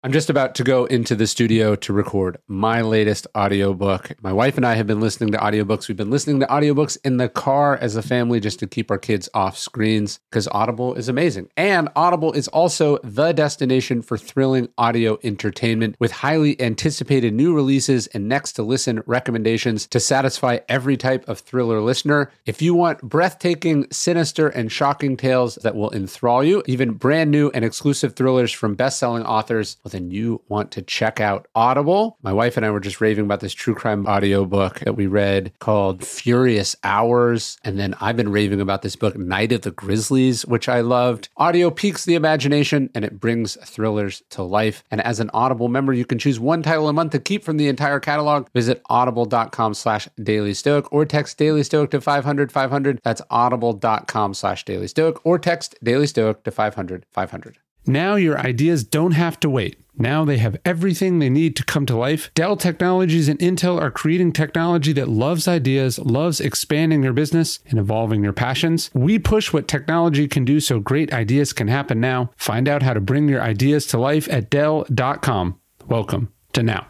I'm just about to go into the studio to record my latest audiobook. My wife and I have been listening to audiobooks. We've been listening to audiobooks in the car as a family just to keep our kids off screens because Audible is amazing. And Audible is also the destination for thrilling audio entertainment with highly anticipated new releases and next to listen recommendations to satisfy every type of thriller listener. If you want breathtaking, sinister, and shocking tales that will enthrall you, even brand new and exclusive thrillers from best-selling authors, then you want to check out Audible. My wife and I were just raving about this true crime audiobook that we read called Furious Hours. And then I've been raving about this book, Night of the Grizzlies, which I loved. Audio piques the imagination and it brings thrillers to life. And as an Audible member, you can choose one title a month to keep from the entire catalog. Visit audible.com/dailystoic or text Daily Stoic to 500-500. That's audible.com/Daily Stoic or text Daily Stoic to 500-500. Now your ideas don't have to wait. Now they have everything they need to come to life. Dell Technologies and Intel are creating technology that loves ideas, loves expanding your business and evolving your passions. We push what technology can do so great ideas can happen now. Find out how to bring your ideas to life at Dell.com. Welcome to Now.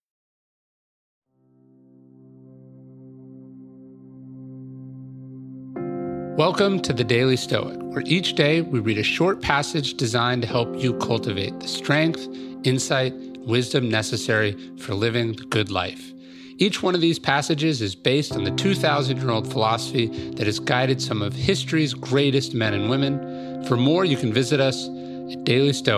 Welcome to the Daily Stoic, where each day we read a short passage designed to help you cultivate the strength, insight, wisdom necessary for living the good life. Each one of these passages is based on the 2,000-year-old philosophy that has guided some of history's greatest men and women. For more, you can visit us at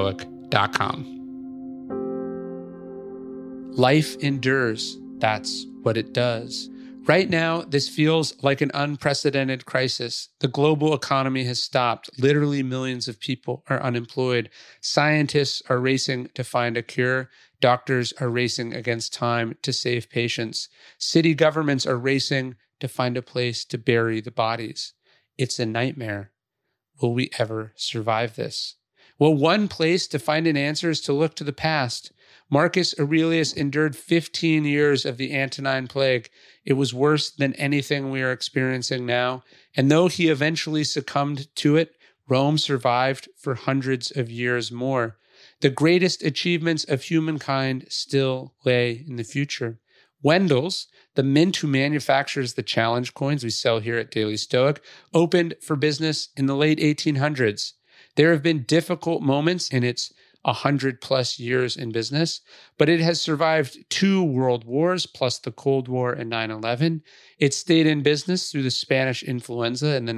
dailystoic.com. Life endures. That's what it does. Right now, this feels like an unprecedented crisis. The global economy has stopped. Literally millions of people are unemployed. Scientists are racing to find a cure. Doctors are racing against time to save patients. City governments are racing to find a place to bury the bodies. It's a nightmare. Will we ever survive this? Well, one place to find an answer is to look to the past. Marcus Aurelius endured 15 years of the Antonine Plague. It was worse than anything we are experiencing now. And though he eventually succumbed to it, Rome survived for hundreds of years more. The greatest achievements of humankind still lay in the future. Wendell's, the mint who manufactures the challenge coins we sell here at Daily Stoic, opened for business in the late 1800s. There have been difficult moments in its 100+ years in business, but it has survived 2 world wars plus the Cold War and 9/11. It stayed in business through the Spanish influenza and the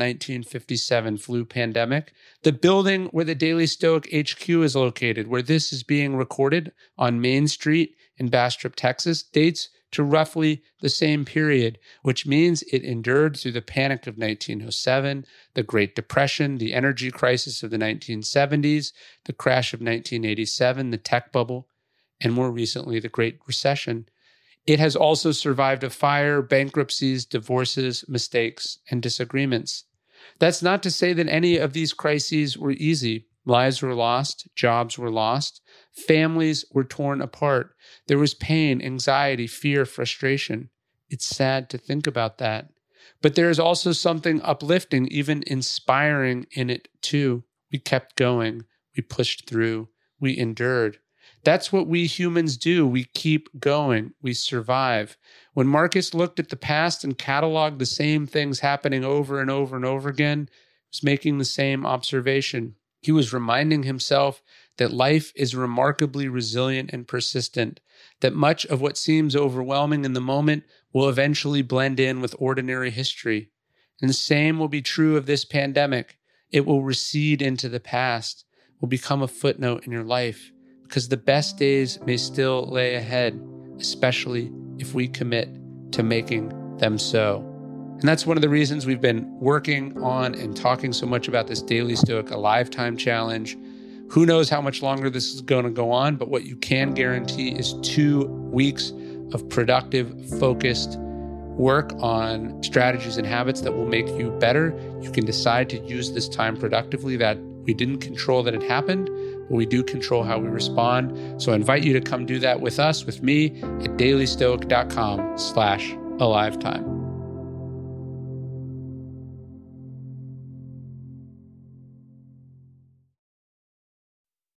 1957 flu pandemic. The building where the Daily Stoic HQ is located, where this is being recorded on Main Street in Bastrop, Texas, dates to roughly the same period, which means it endured through the panic of 1907, the Great Depression, the energy crisis of the 1970s, the crash of 1987, the tech bubble, and more recently, the Great Recession. It has also survived a fire, bankruptcies, divorces, mistakes, and disagreements. That's not to say that any of these crises were easy. Lives were lost, jobs were lost, families were torn apart. There was pain, anxiety, fear, frustration. It's sad to think about that. But there is also something uplifting, even inspiring in it too. We kept going, we pushed through, we endured. That's what we humans do. We keep going, we survive. When Marcus looked at the past and cataloged the same things happening over and over and over again, he was making the same observation. He was reminding himself that life is remarkably resilient and persistent, that much of what seems overwhelming in the moment will eventually blend in with ordinary history. And the same will be true of this pandemic. It will recede into the past, will become a footnote in your life, because the best days may still lay ahead, especially if we commit to making them so. And that's one of the reasons we've been working on and talking so much about this Daily Stoic A Lifetime Challenge. Who knows how much longer this is going to go on, but what you can guarantee is 2 weeks of productive, focused work on strategies and habits that will make you better. You can decide to use this time productively. That we didn't control that it happened, but we do control how we respond. So I invite you to come do that with us, with me, at dailystoic.com/alifetime.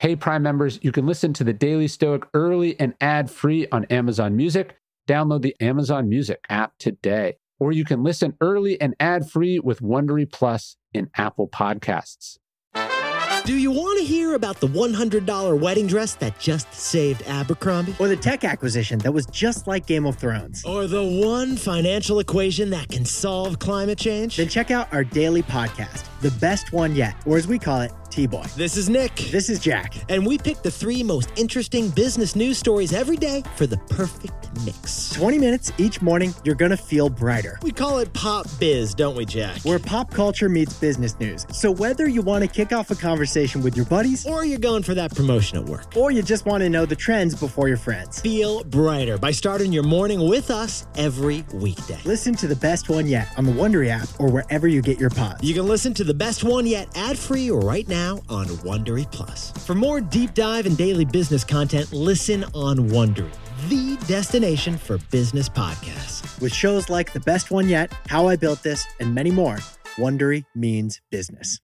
Hey, Prime members, you can listen to The Daily Stoic early and ad-free on Amazon Music. Download the Amazon Music app today. Or you can listen early and ad-free with Wondery Plus in Apple Podcasts. Do you want to hear about the $100 wedding dress that just saved Abercrombie? Or the tech acquisition that was just like Game of Thrones? Or the one financial equation that can solve climate change? Then check out our daily podcast, The Best One Yet, or as we call it, T-Boy. This is Nick. This is Jack. And we pick the 3 most interesting business news stories every day for the perfect mix. 20 minutes each morning, you're going to feel brighter. We call it Pop Biz, don't we, Jack? Where pop culture meets business news. So whether you want to kick off a conversation with your buddies, or you're going for that promotion at work, or you just want to know the trends before your friends, feel brighter by starting your morning with us every weekday. Listen to The Best One Yet on the Wondery app or wherever you get your pods. You can listen to The Best One Yet ad-free right now on Wondery Plus. For more deep dive and daily business content, listen on Wondery, the destination for business podcasts. With shows like The Best One Yet, How I Built This, and many more, Wondery means business.